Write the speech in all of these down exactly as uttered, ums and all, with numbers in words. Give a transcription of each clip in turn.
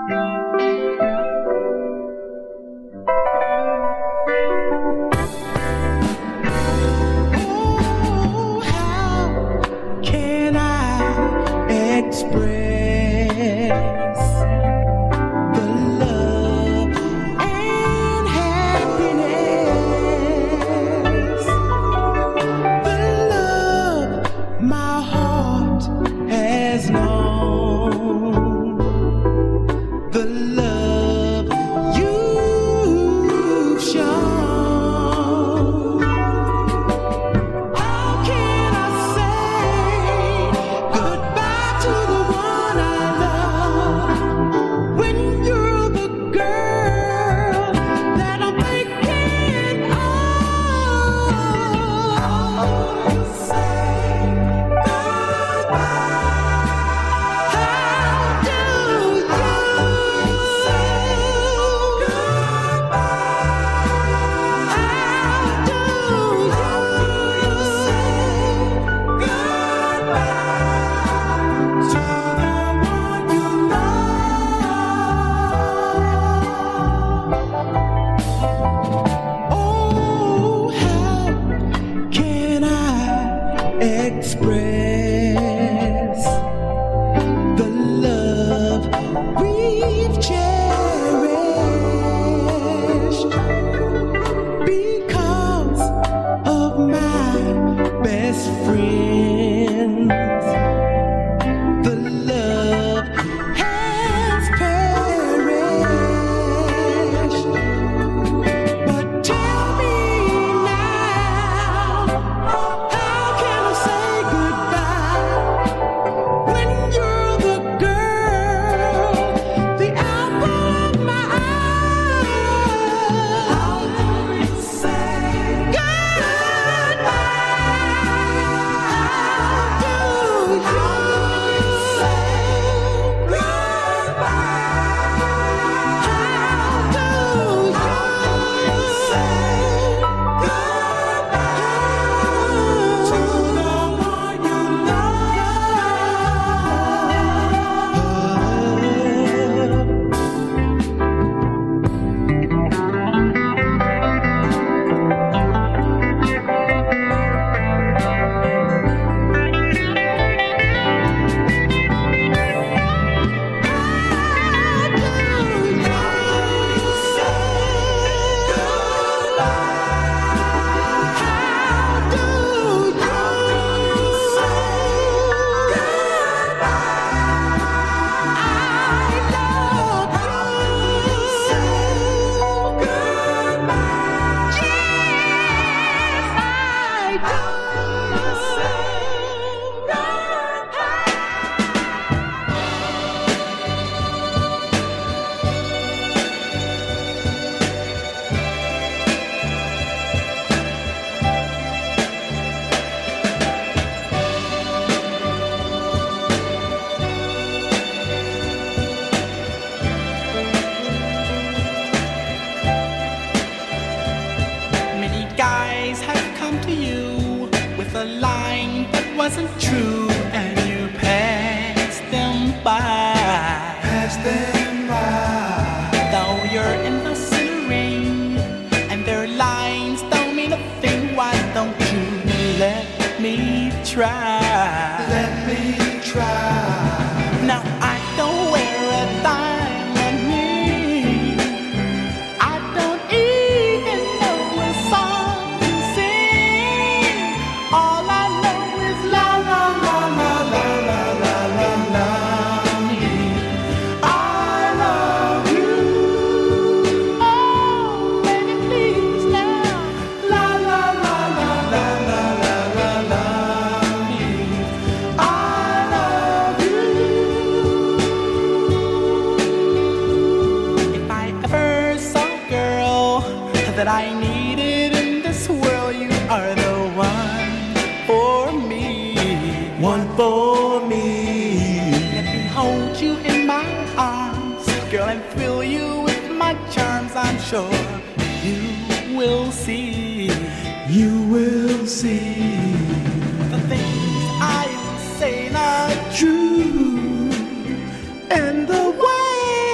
And the way I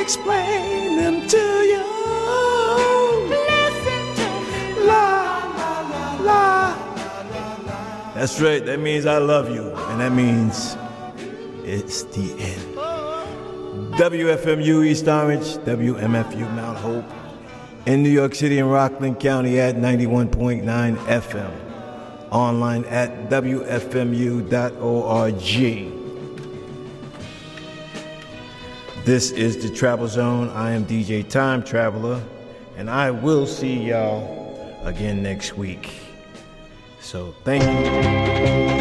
explain them to you. Listen to me. La, la, la, la. That's right, that means I love you. And that means it's the end. W F M U East Orange, W M F U Mount Hope, in New York City and Rockland County at ninety-one point nine F M. Online at W F M U dot org. This is the Travel Zone. I am D J Time Traveler, and I will see y'all again next week. So thank you.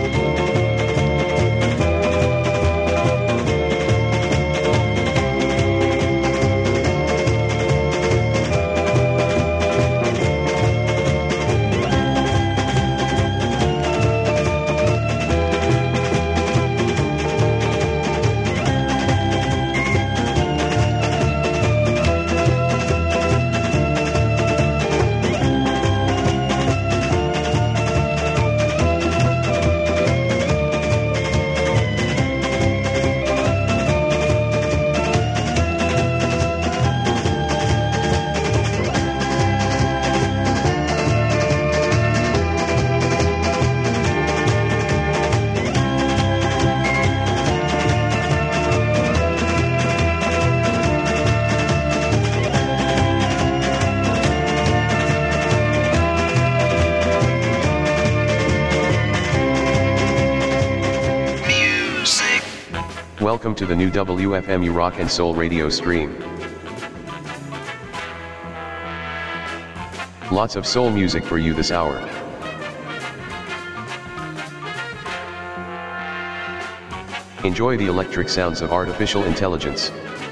Welcome to the new W F M U Rock and Soul radio stream. Lots of soul music for you this hour. Enjoy the electric sounds of artificial intelligence.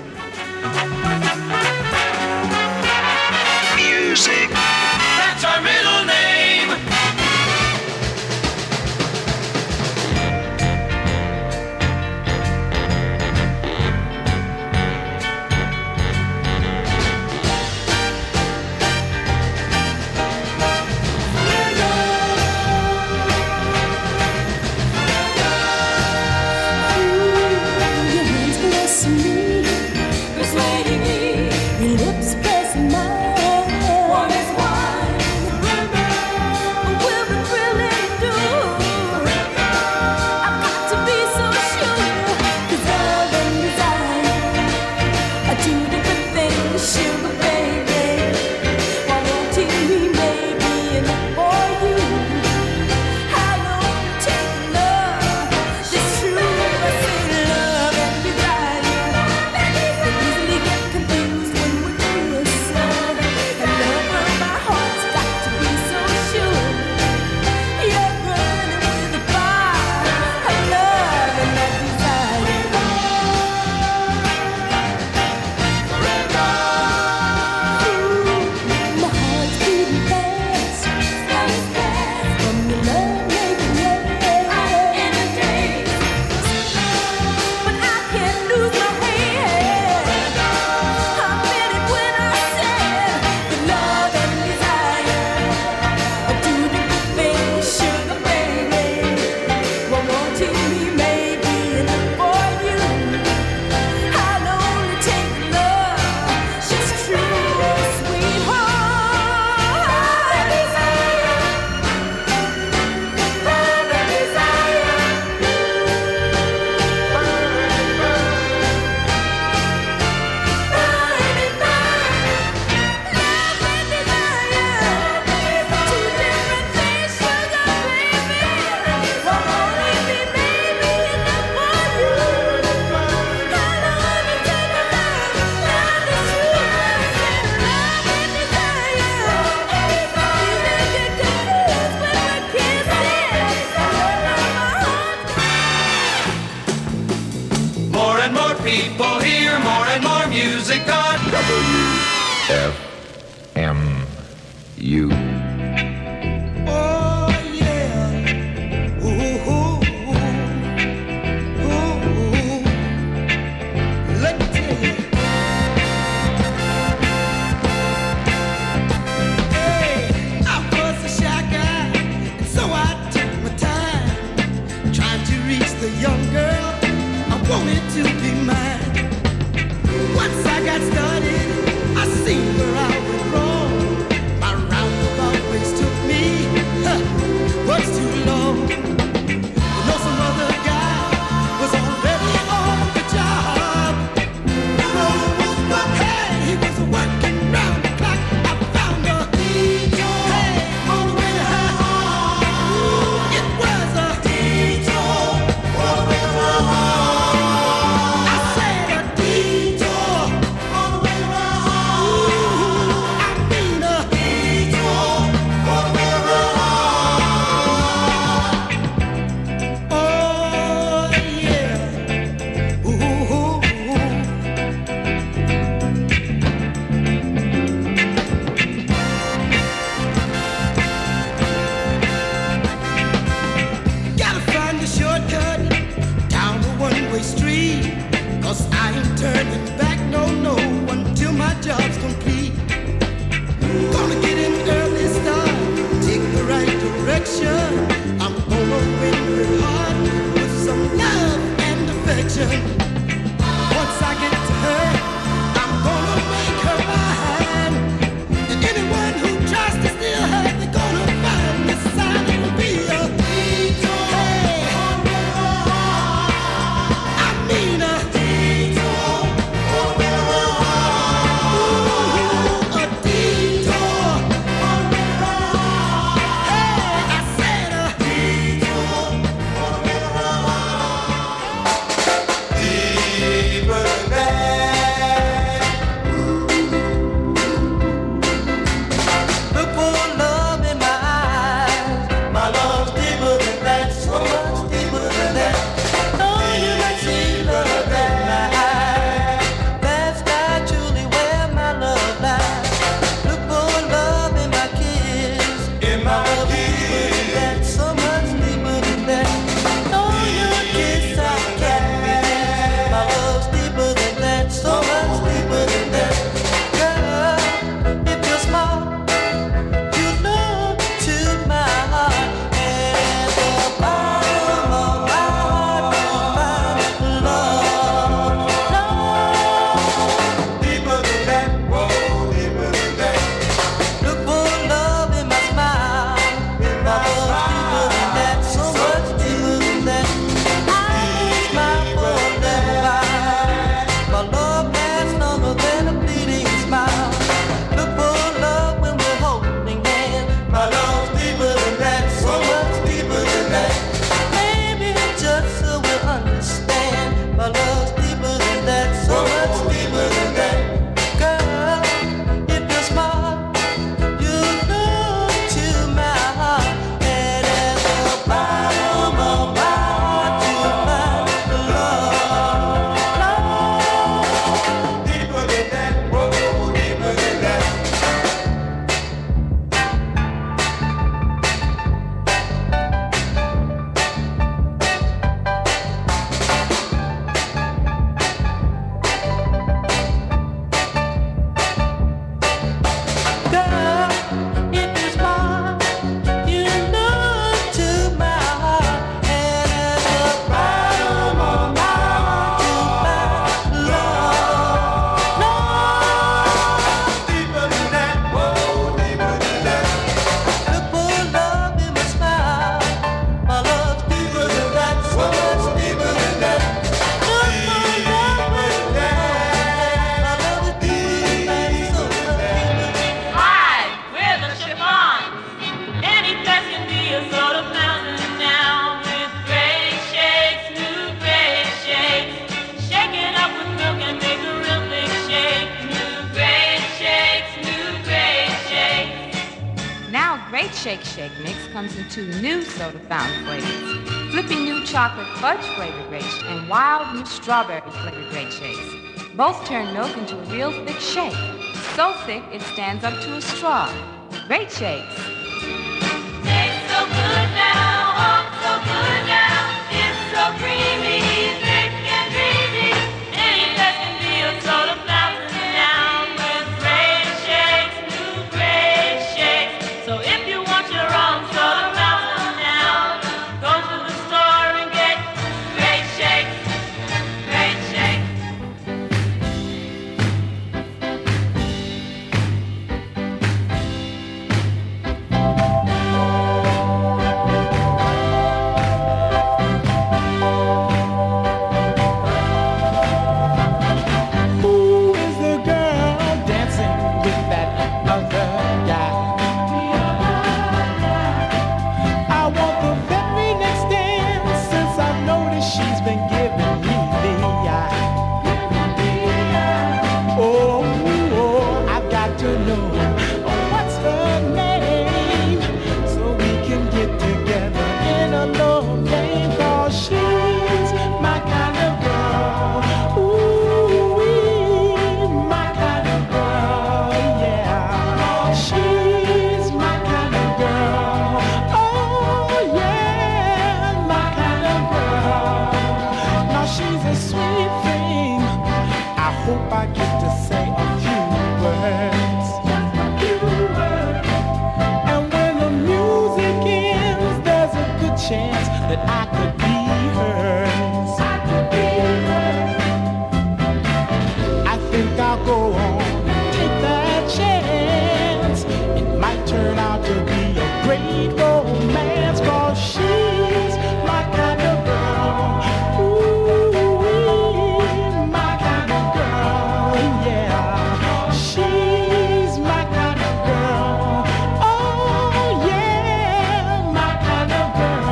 Music. That's our middle name. People hear more and more music on W F M U. Oh yeah. Ooh, ooh, ooh, ooh. Let me tell you. Hey, I was a shy guy, and so I took my time trying to reach the young girl I wanted to be mine. Once I Shake Shake Mix comes in two new soda fountain flavors, flipping new chocolate fudge flavored grape and wild new strawberry flavored grape shakes. Both turn milk into a real thick shake, so thick it stands up to a straw. Great shakes. Tastes so good now, oh so good now, it's so creamy, thick and dreamy. Any that can be a soda fountain now with great shakes, new great shakes. So if you want your own soda fountain now, go to the store and get great shakes, great shakes. hope I get to say a few words. Just a few words. And when the music ends, there's a good chance that I could be hers. I could be hers. I think I'll go on and take that chance. It might turn out to be a great romance, 'cause she's my kind of girl. Ooh, my kind of girl, yeah. She's my kind of girl. Oh, yeah, my kind of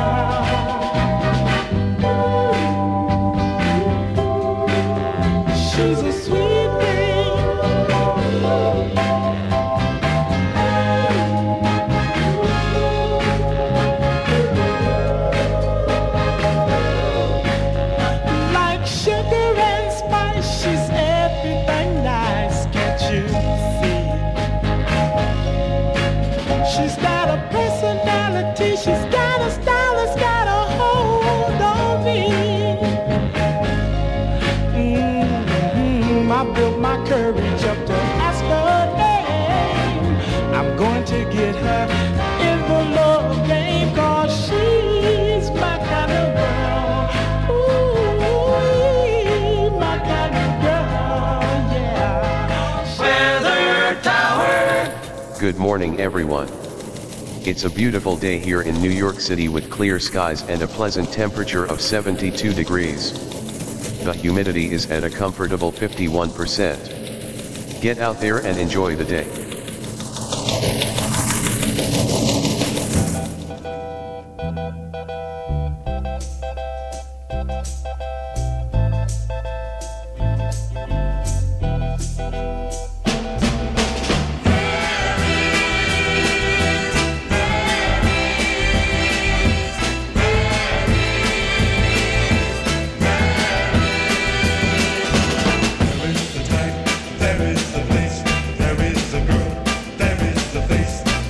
girl. She's a sweet thing. Like sugar and spice, she's everything nice, can't you see? She's got a personality, she's got a style that's got a hold on me. Mm-hmm. I built my courage up to ask her name. I'm going to get her in the love game, 'cause she's my kind of girl. Ooh, my kind of girl, yeah. Weather Tower. Good morning everyone. It's a beautiful day here in New York City with clear skies and a pleasant temperature of seventy-two degrees. The humidity is at a comfortable fifty-one percent. Get out there and enjoy the day. There is the type, there is the place, there is the girl, there is the face.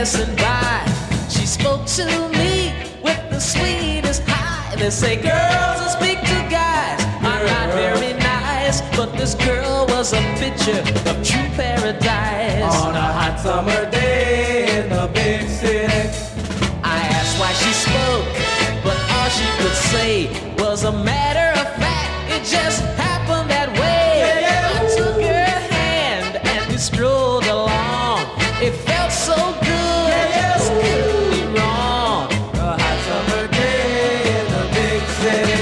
passing by, she spoke to me with the sweetest high. They say girls who speak to guys are not very nice, but this girl was a picture of true paradise. On a hot summer day in the big city, I asked why she spoke, but all she could say was a matter of fact. It just happened that way. Yeah, yeah. I took her hand and we strolled along. It felt so good, Yeah, yeah. just couldn't be wrong. a hot summer day in the big city.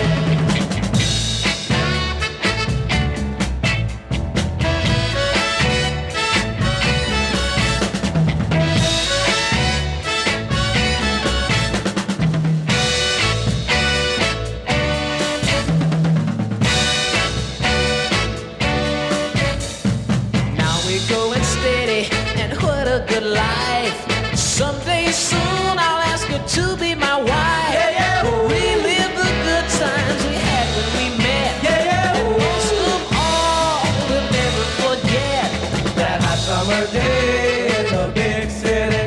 Now we're going steady, and what a good life. Someday soon I'll ask her to be my wife. Yeah, yeah. Relive the good times we had when we met. Yeah, yeah. And most of all, we'll never forget. That hot summer day in the big city.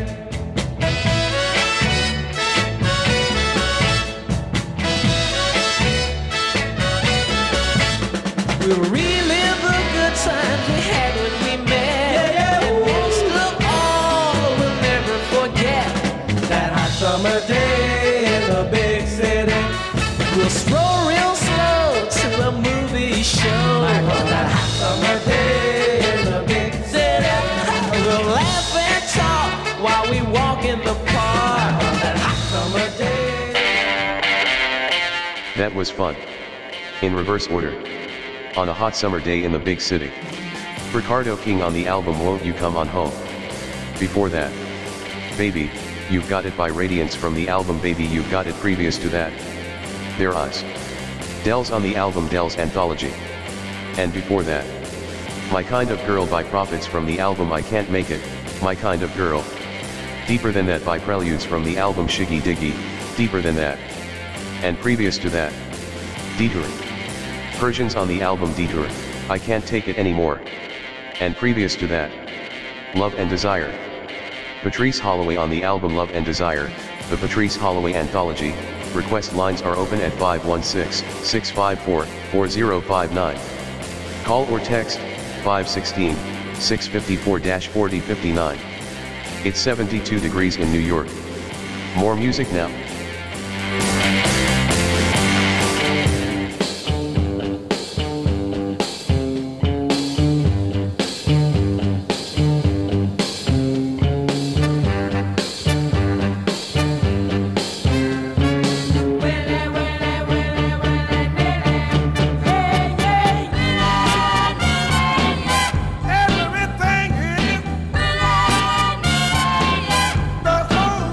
We'll relive the good times we had when we met. Yeah, yeah. And most of all, we'll never forget. That hot summer day in the big city. We'll stroll real slow to a movie show. That hot summer day in the big city. We'll laugh and talk while we walk in the park. That hot summer day. That was fun. In reverse order. On a hot summer day in the big city. Ricardo King on the album Won't You Come On Home. Before that. Baby, You've Got It by Radiance from the album Baby You've Got It previous to that. Their Eyes. Dells on the album Dells Anthology. And before that. My Kind of Girl by Prophets from the album I Can't Make It, My Kind of Girl. Deeper Than That by Preludes from the album Shiggy Diggy, Deeper Than That. And previous to that. Detouring. Persians on the album Detour, I Can't Take It Anymore. And previous to that. Love and Desire. Patrice Holloway on the album Love and Desire, the Patrice Holloway Anthology. Request lines are open at five one six, six five four, four zero five nine. Call or text, five one six, six five four, four zero five nine. It's seventy-two degrees in New York. More music now. Everything in the whole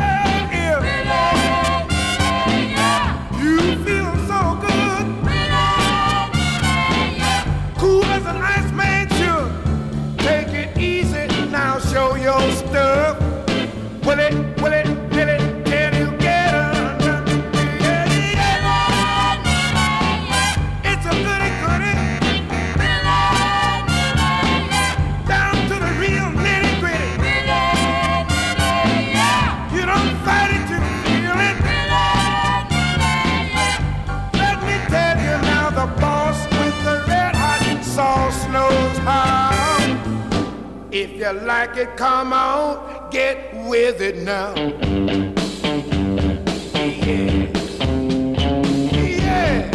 If you like it, come on, get with it now. Yeah. Yeah.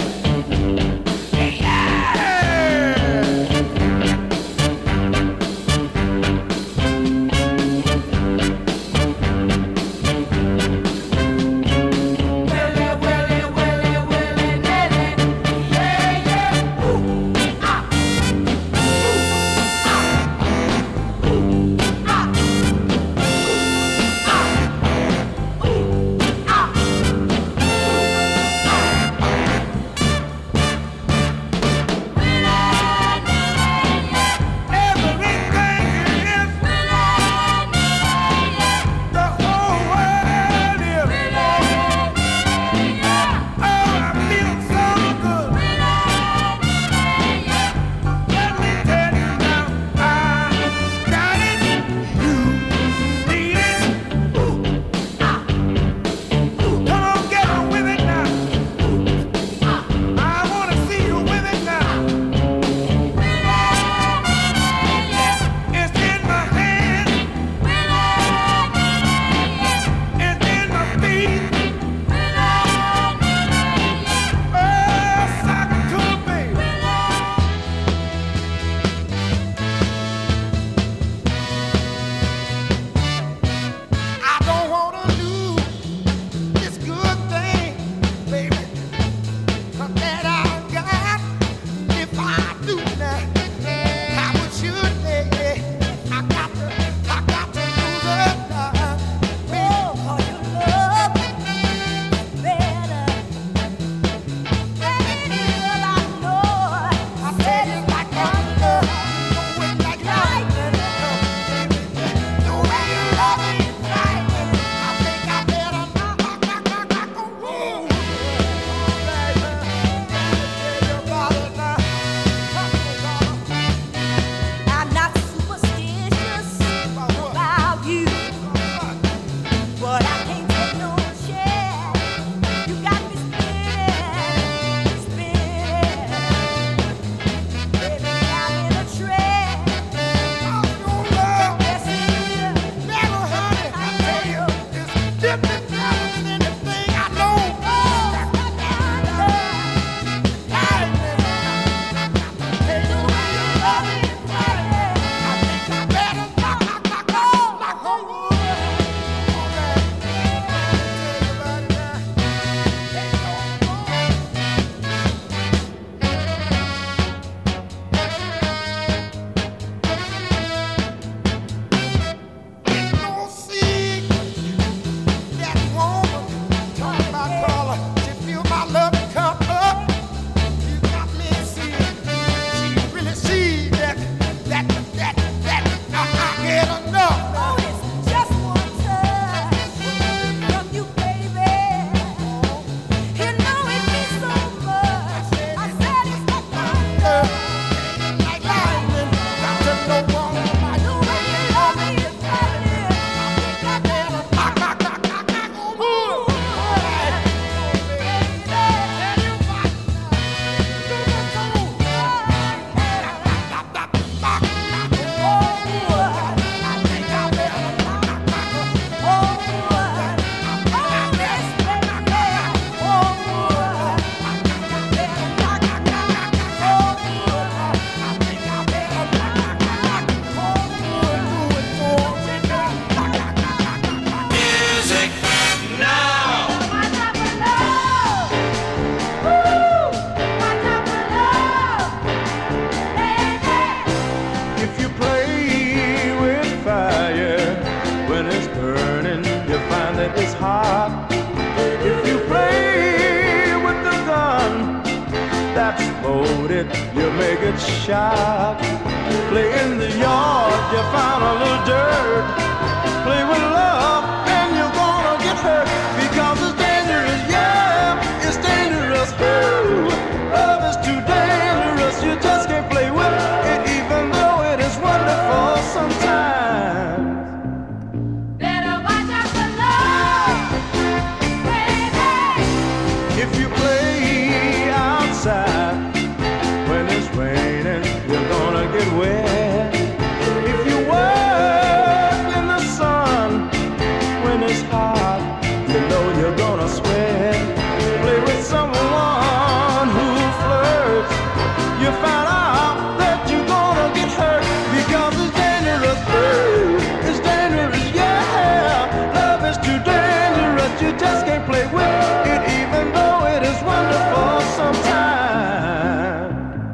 it, you make it shock. Play in the yard, you find a little dirt. Play with love, and you're gonna get hurt. Because it's dangerous, yeah, it's dangerous. Ooh, love is too dangerous, you just can't play with it, even though it is wonderful sometimes. Better watch out for love, baby. If you play outside when it's raining, you're gonna get wet. If you work in the sun when it's hot, you know you're gonna sweat. Play with someone who flirts, you find out that you're gonna get hurt. Because it's dangerous, ooh, it's dangerous, yeah. Love is too dangerous, you just can't play with it, even though it is wonderful sometimes.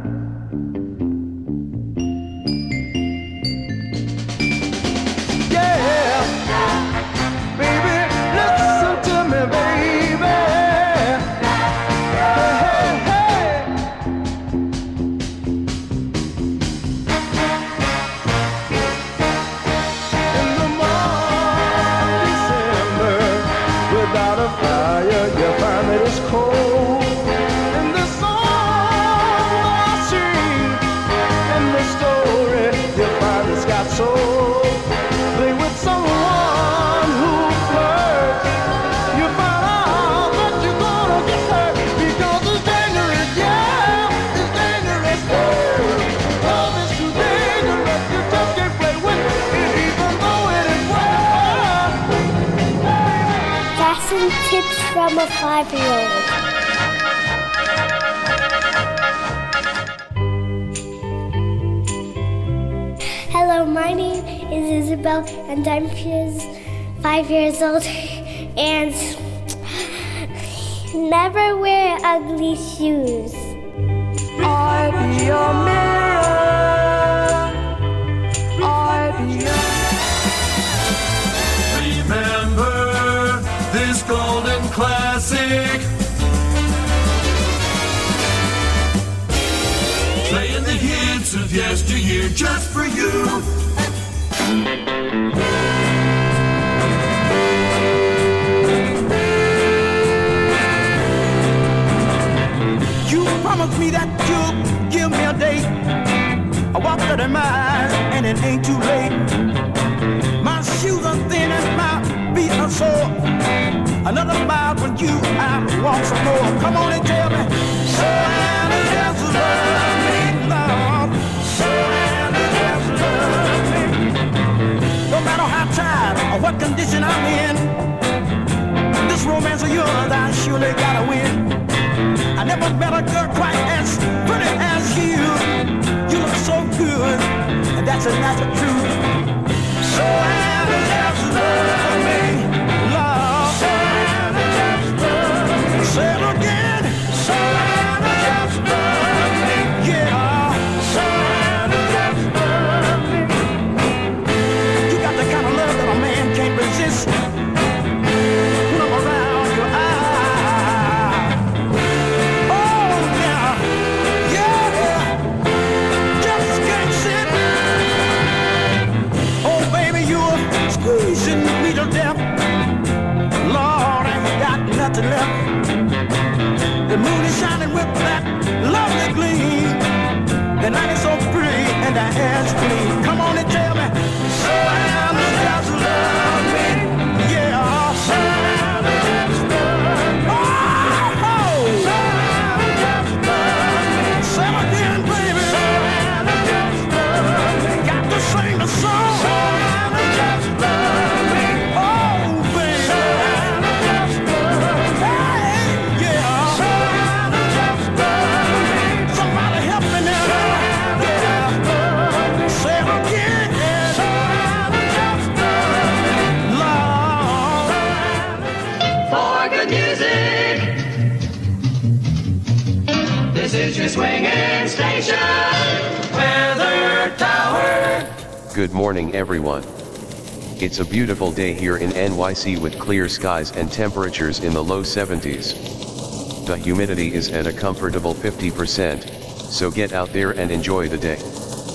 Yeah, baby, listen to me, baby. Hey, hey, hey. In the month of December, without a fire, you find that it's cold. And the song I sing, and the story, you find it's got soul. Play with someone who flirts, you find out that you're gonna get hurt. Because it's dangerous, yeah, it's dangerous. Ooh, love is too dangerous, you just can't play with it, even though it is wonderful. Fashion tips from a five-year-old. Hello, my name is Isabel, and I'm years, five years old. And never wear ugly shoes. I be your mirror. I be your Remember this golden classic. Playing the hits of yesteryear just for you. You promised me that you'll give me a date. I walked thirty miles and it ain't too late. My shoes are thin and my feet are sore. Another mile when you out walk some more. Come on and tell me, Santa just love me, Lord. Santa just love me. No matter how tired or what condition I'm in, this romance of yours I surely gotta win. I never met a girl quite as pretty as you. You look so good, and that's a natural truth. So Santa just love me, Lord. Santa just love me. Say it again. Santa just love me, yeah. Santa just love me. You got the kind of love that a man can't resist. When I'm around your eye. Oh, yeah, yeah. Just can't sit. Oh, baby, you're squeezing me to death. Lord, I ain't got nothing left. The moon is shining with that lovely gleam. The night is so pretty and the air's clean. Come on and tell me, Santa just love me, yeah. Santa just love me. Oh, oh. Santa just love me. Say it again, baby. Santa just love me. Got to sing the song. Santa just love me. Oh, baby. Santa just love me. Hey, yeah. Santa just love me. Somebody help me now. Yeah. Say it again. Santa just love me. Lord. For good music, this is your swinging station, Weather Tower. Good morning everyone. It's a beautiful day here in N Y C with clear skies and temperatures in the low seventies. The humidity is at a comfortable fifty percent. So get out there and enjoy the day.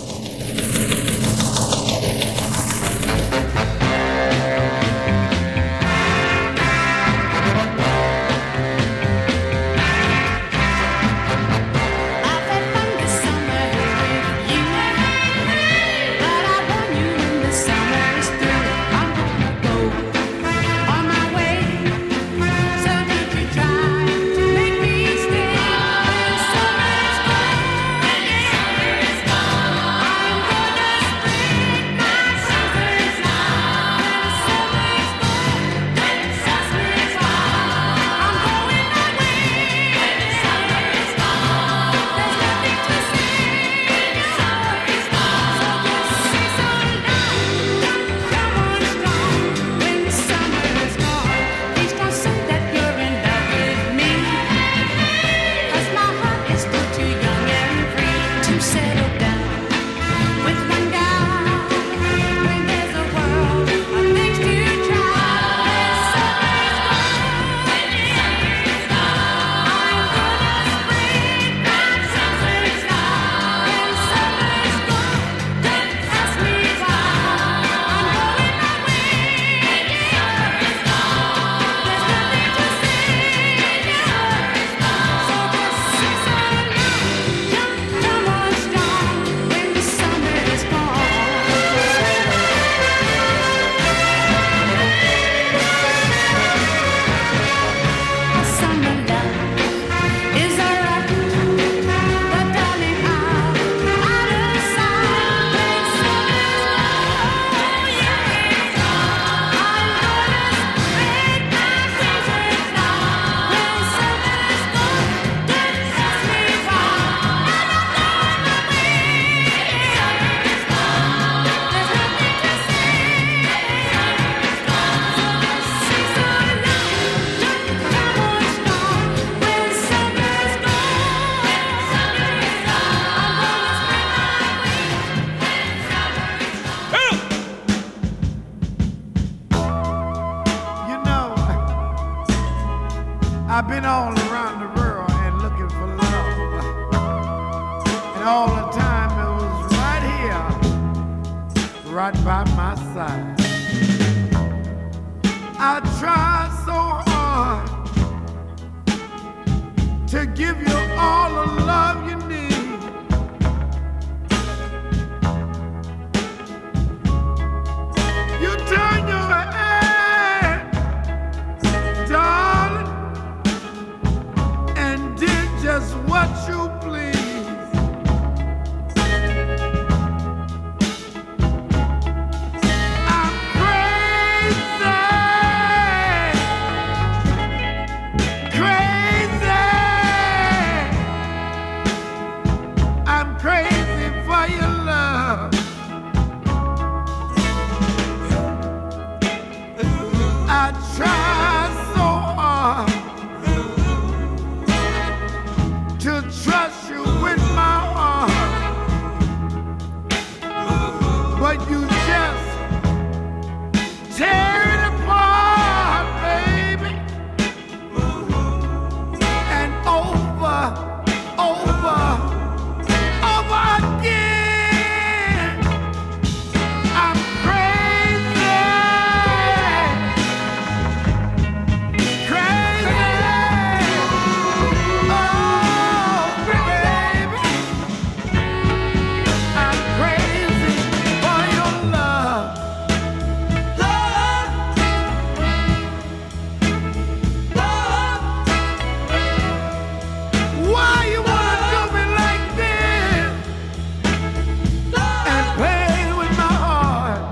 I've been all around the world and looking for love. And all the time it was right here, right by my side. I tried so hard to give you all the love you need. You turn your head, darling, and did just what you please. I'm crazy, crazy. I'm crazy for your love. I tried so hard to trust you with my heart, but you just tear it apart, baby, and over, over, over again. I'm crazy, crazy. Oh, baby, I'm crazy for your love. Love, love. Why you wanna do me like this and play with my heart?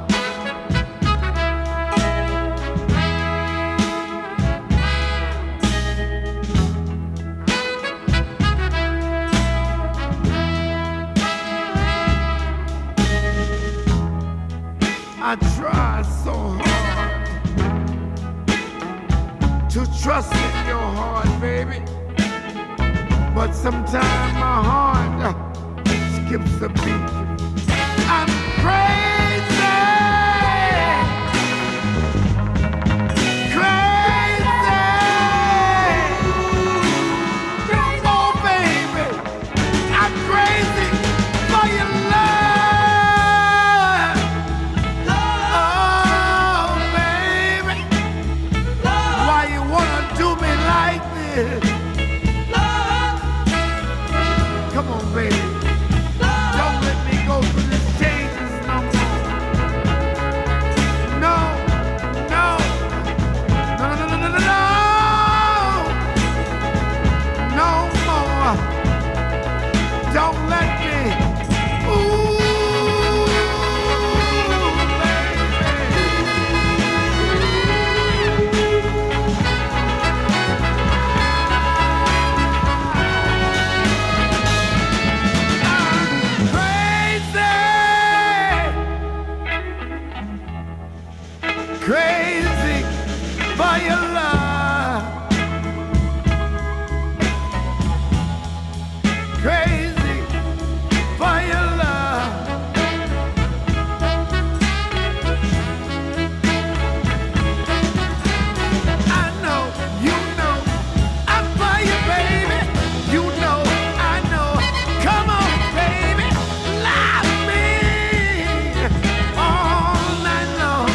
I try so hard to trust in your heart, baby, but sometimes my heart uh, skips a beat. I'm crazy, crazy, oh baby, I crazy for your love, crazy for your love. I know, you know, I'm for you, baby. You know, I know. Come on, baby, love me all night long.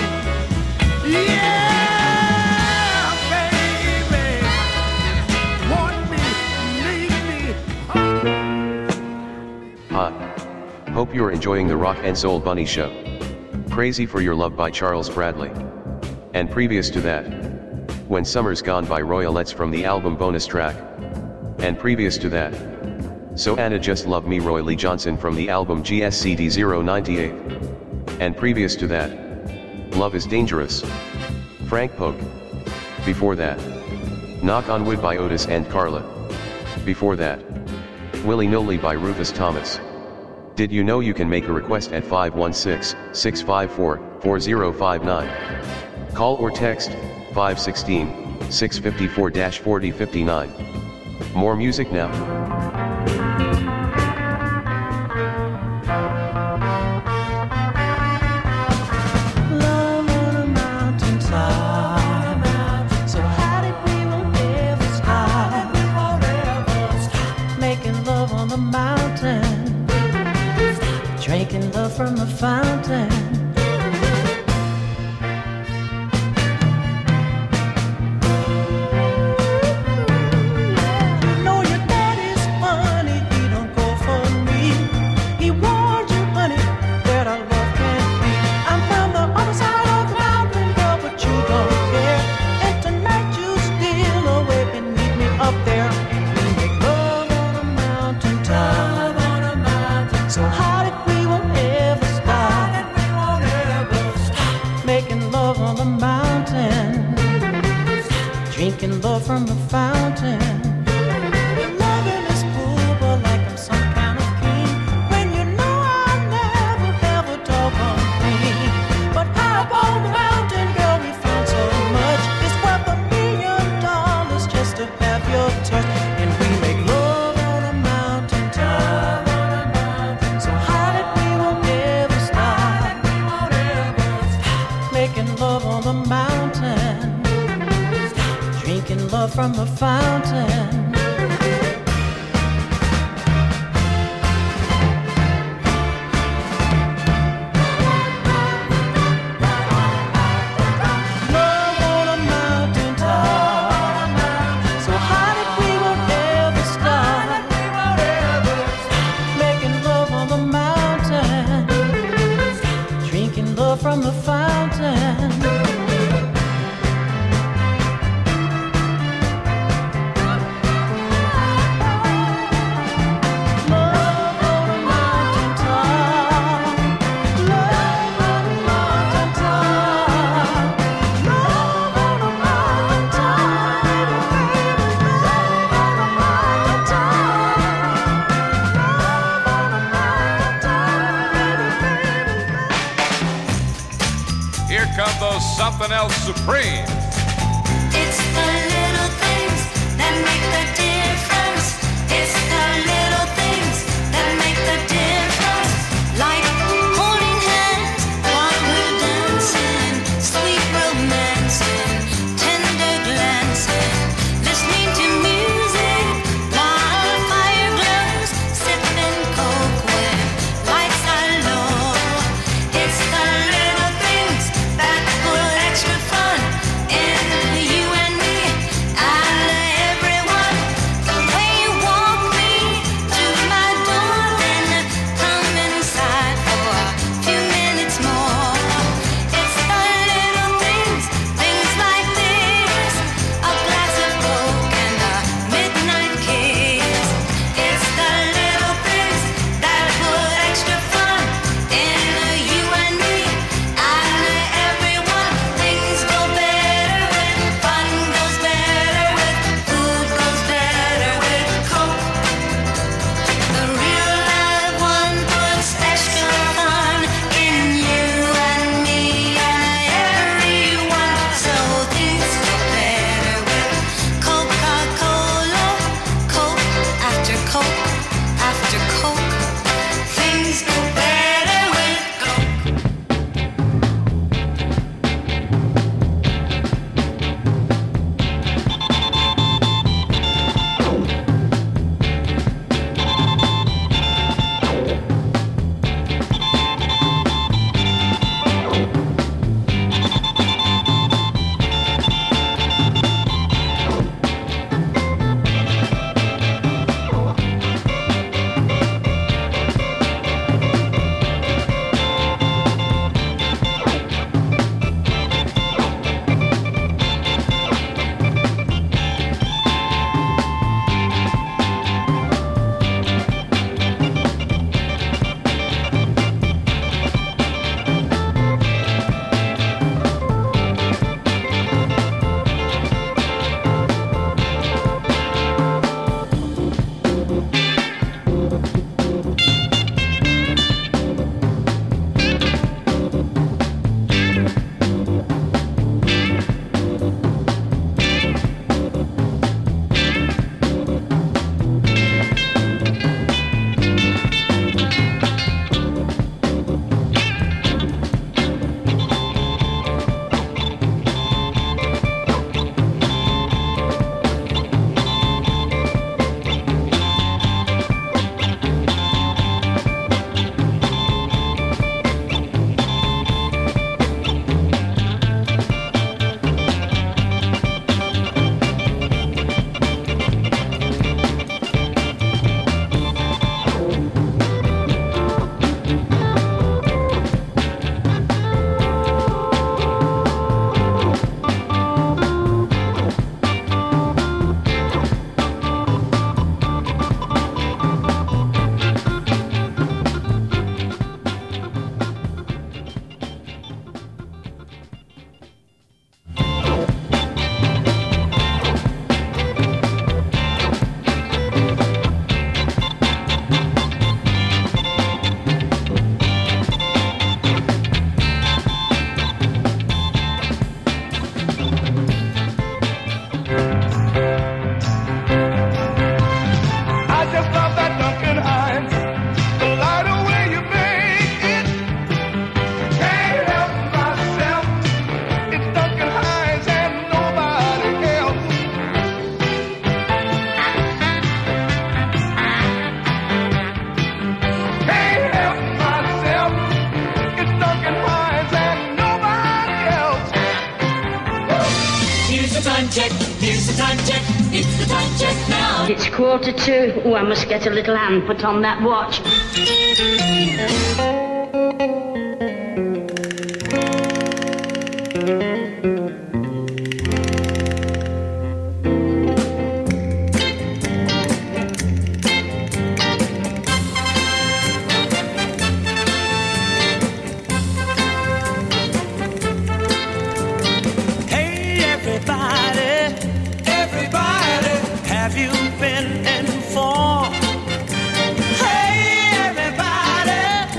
Yeah, baby, want me, need me. Hi. Hope you're enjoying the Rock and Soul Bunny Show. Crazy for Your Love by Charles Bradley. And previous to that, When Summer's Gone by Royalettes from the album Bonus Track. And previous to that, So Anna Just Love Me Roy Lee Johnson from the album G S C D zero ninety-eight. And previous to that, Love is Dangerous, Frank Pogue. Before that, Knock on Wood by Otis and Carla. Before that, Willy Nilly by Rufus Thomas. Did you know you can make a request at five one six, six five four, four zero five nine? Call or text five one six, six five four, four zero five nine. More music now. Love on a mountaintop. So high that we won't ever stop. Making love on the mountain. Drinking love from the fountain. You know your daddy's funny, he don't go for me. He warned you, honey, that our love can't be. I'm from the other side of the mountain, girl, but you don't care. And tonight you steal away and meet me up there. We make love on a mountaintop. So high that we won't ever stop. Making love on the mountain. Drinking love from the fountain. Loving is cool, but like I'm some kind of king. When you know I never have a dog on me. But high up on the mountain, girl, we found so much. It's worth a million dollars just to have your touch. And we make love on a mountaintop. So high that we won't ever stop. Making love on the mountain. Drinking love from the fountain. Love on a mountaintop. So high that we won't ever stop. Making love on the mountain. Drinking love from the fountain. Love on a mountaintop. Love on a mountaintop. Love on a mountaintop. Baby, baby, love on a mountaintop. Love on a mountaintop. Baby, baby, love. Here come those something else supreme. It's the little things that make the difference. It's the little things that make the difference. Like holding hands while we're dancing, sweet romancing, tender glancing, listening to music while fire glows, sipping coke when lights are low. It's the little things that put extra fun the time check, here's the time check, it's the time check now. It's quarter two. Oh, I must get a little hand put on that watch.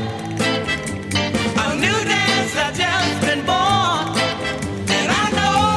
I just been born, and I know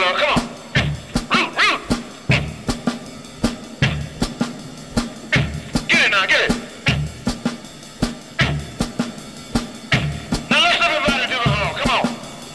girl. Come on. Root, root. Get it now, get it. Now let's everybody do the hall. Come on.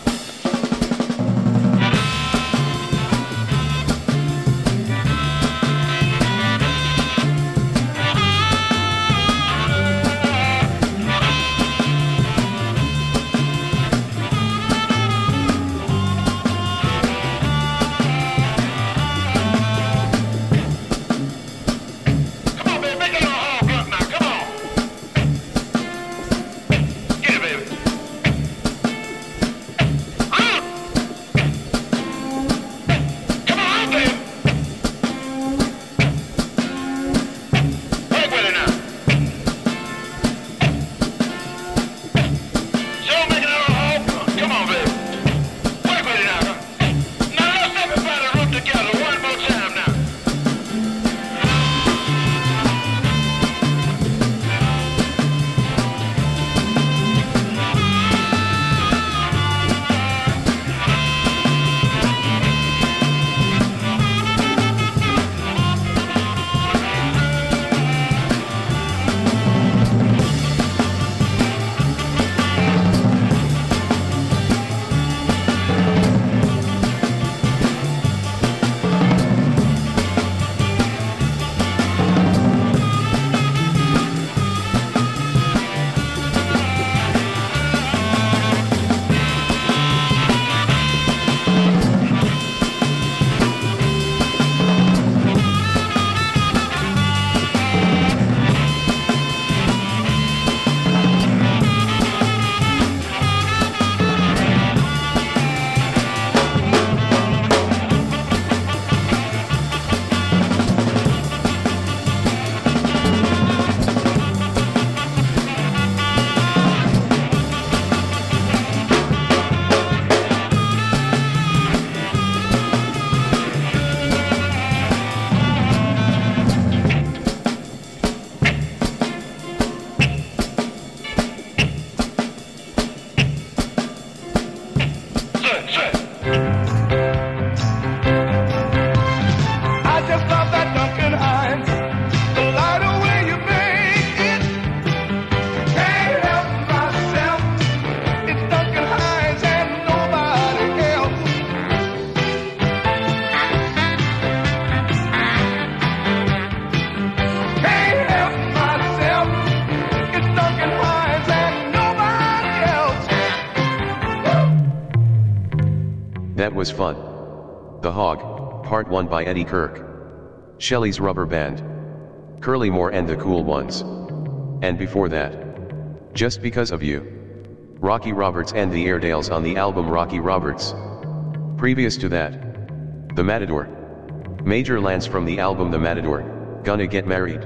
That was fun. The Hog, Part one by Eddie Kirk. Shelley's Rubber Band. Curly Moore and the Cool Ones. And before that, Just Because of You. Rocky Roberts and the Airedales on the album Rocky Roberts. Previous to that, The Matador. Major Lance from the album The Matador, Gonna Get Married.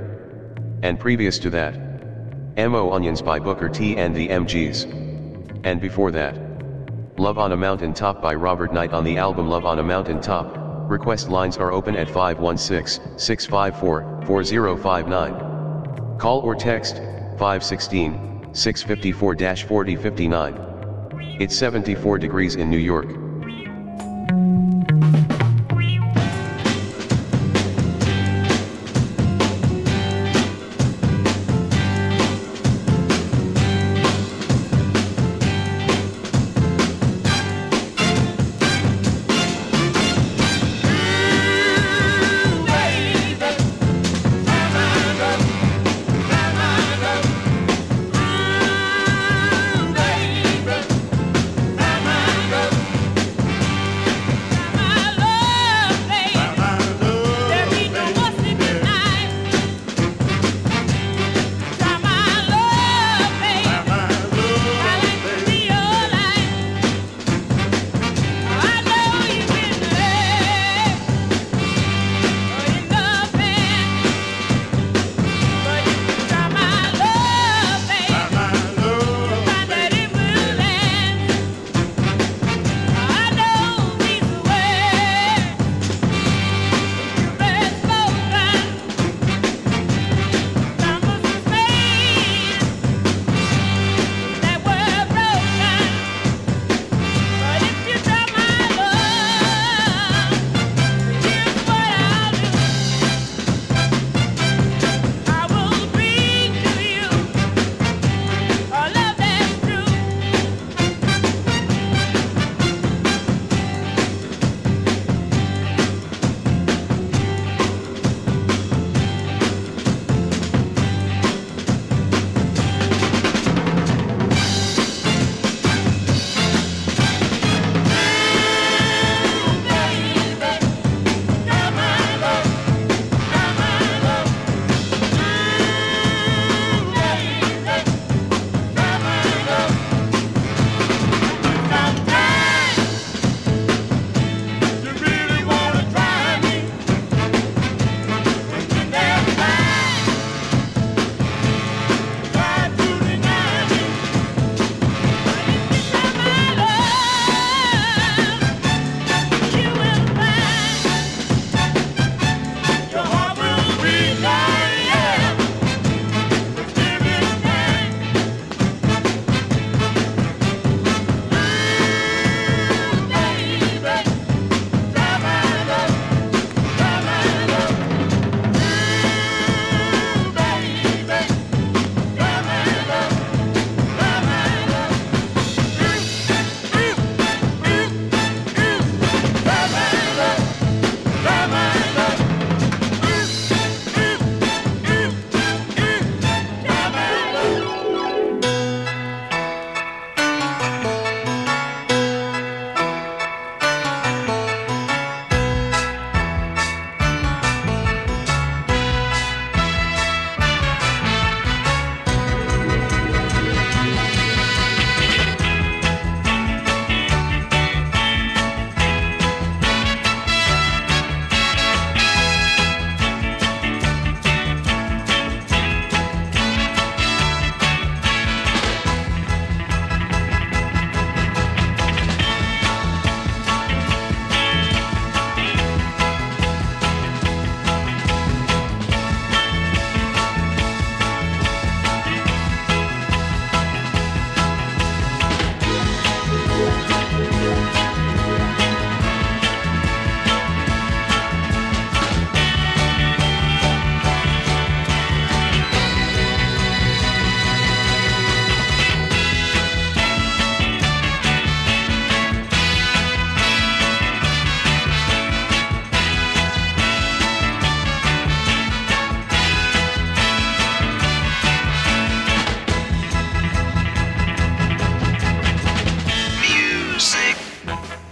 And previous to that, M O Onions by Booker T and the M Gs. And before that, Love on a Mountain Top by Robert Knight on the album Love on a Mountain Top. Request lines are open at five one six, six five four, four zero five nine. Call or text, five one six, six five four, four zero five nine. It's seventy-four degrees in New York. Baby,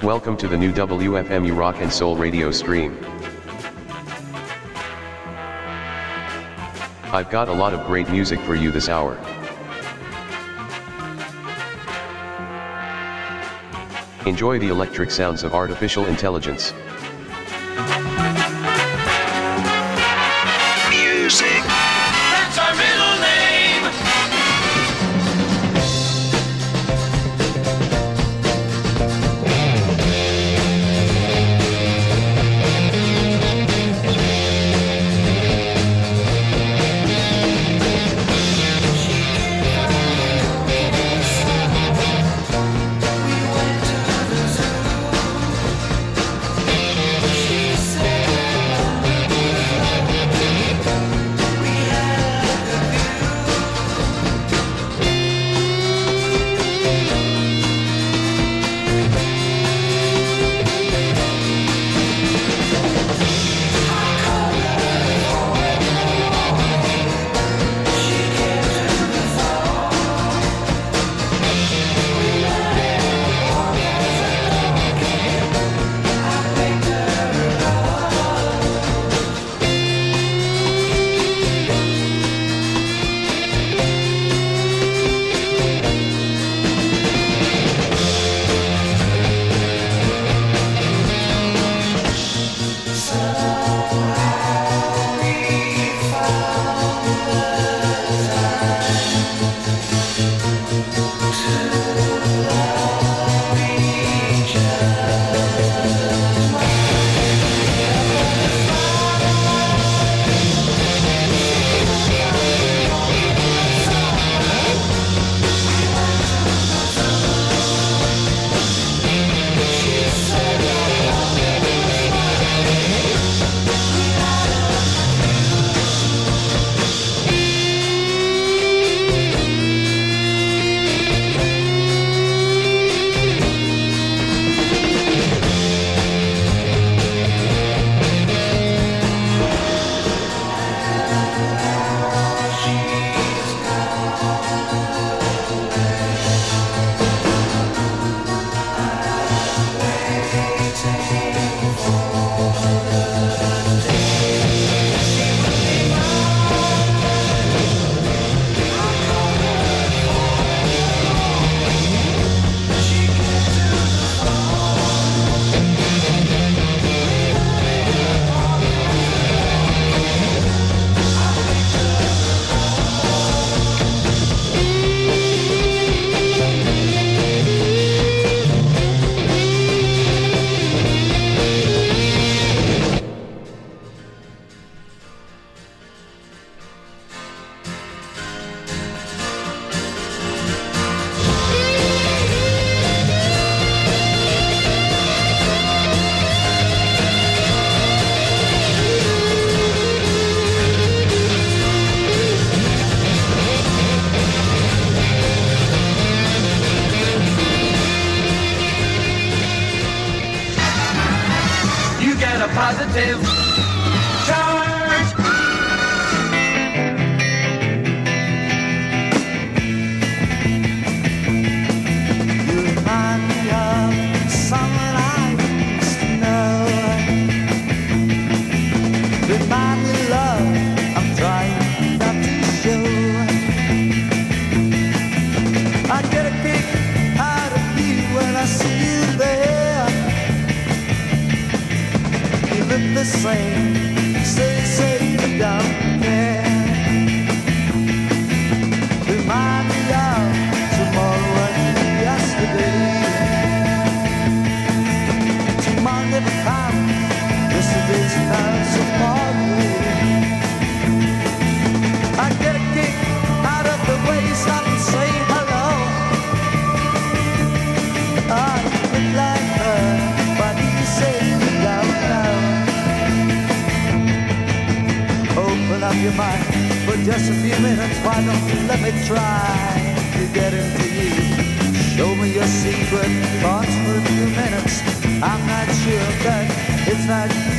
Welcome to the new W F M U Rock and Soul radio stream. I've got a lot of great music for you this hour. Enjoy the electric sounds of artificial intelligence. Music. That's our middle name. positive charge. You remind me of someone I used to know. Remind me, love, I'm trying not to show. I get a kick out of you when I see you there. You look the same, stay safe down there. Remind me of tomorrow and yesterday. Tomorrow never comes, yesterday's not so far away. I get a kick out of the way you stop and say hello. Ah, you look like her, what do you say? You don't know. Open up your mind for just a few minutes. Why don't you let me try to get into you? Show me your secret thoughts for a few minutes. I'm not sure that it's not you.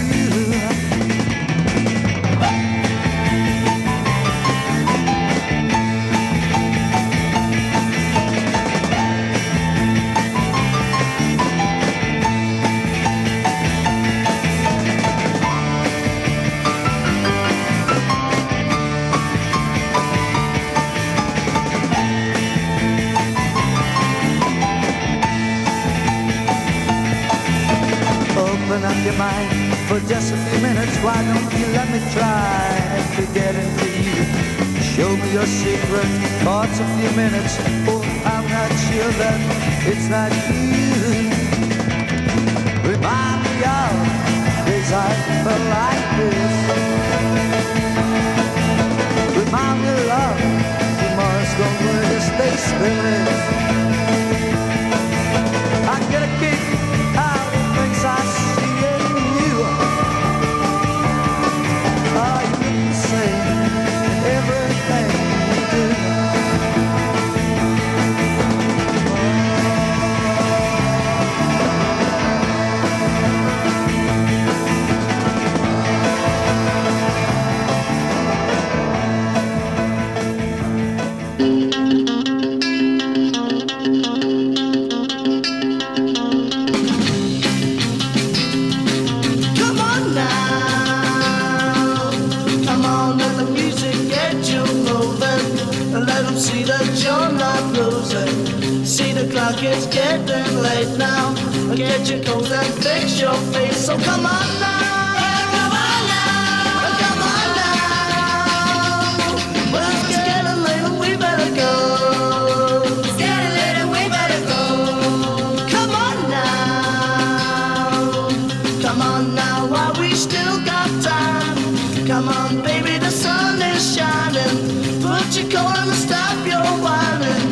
open up your mind for just a few minutes. Why don't you let me try to get into you? Show me your secret thoughts a few minutes. Oh, I'm not sure that it's not you. Remind me of days I felt like this. Remind me, love, tomorrow's gonna be a space spirit. I get a kick out of things I see in you. Oh, you look the same in everything you do. See that you're not losing. See the clock is getting late now. Get your coat and fix your face. So come on now, come on now, come on now. Well, it's getting late and we better go. It's getting late and we better go. Come on now, come on now, while we still got time. Come on, baby, the sun is shining. Put your coat on and stop your whining.